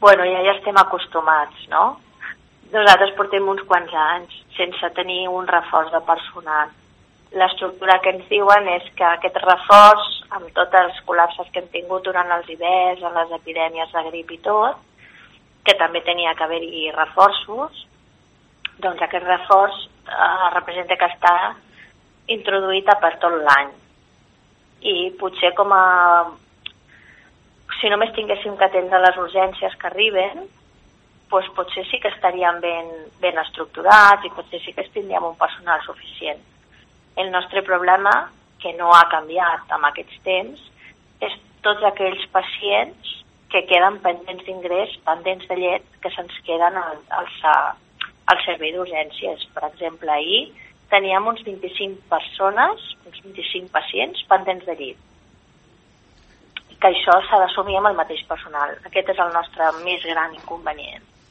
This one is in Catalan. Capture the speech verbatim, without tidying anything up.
bueno, ja, ja estem acostumats, no? Nosaltres portem uns quants anys sense tenir un reforç de personal. L'estructura que ens diuen és que aquest reforç, amb tots els col·lapses que hem tingut durant els hiverns, en les epidèmies de grip i tot, que també tenia que haver-hi reforços, doncs aquest reforç eh, representa que està introduït per tot l'any. I potser com a... si només tinguéssim que atendre les urgències que arriben, doncs potser sí que estaríem ben, ben estructurats i potser sí que tindríem un personal suficient. El nostre problema, que no ha canviat amb aquests temps, és tots aquells pacients que queden pendents d'ingrés, pendents de llet, que se'ns queden al, al, al servei d'urgències. Per exemple, ahir teníem uns vint-i-cinc persones, uns vint-i-cinc pacients pendents de llit. I que això s'ha d'assumir amb el mateix personal. Aquest és el nostre més gran inconvenient.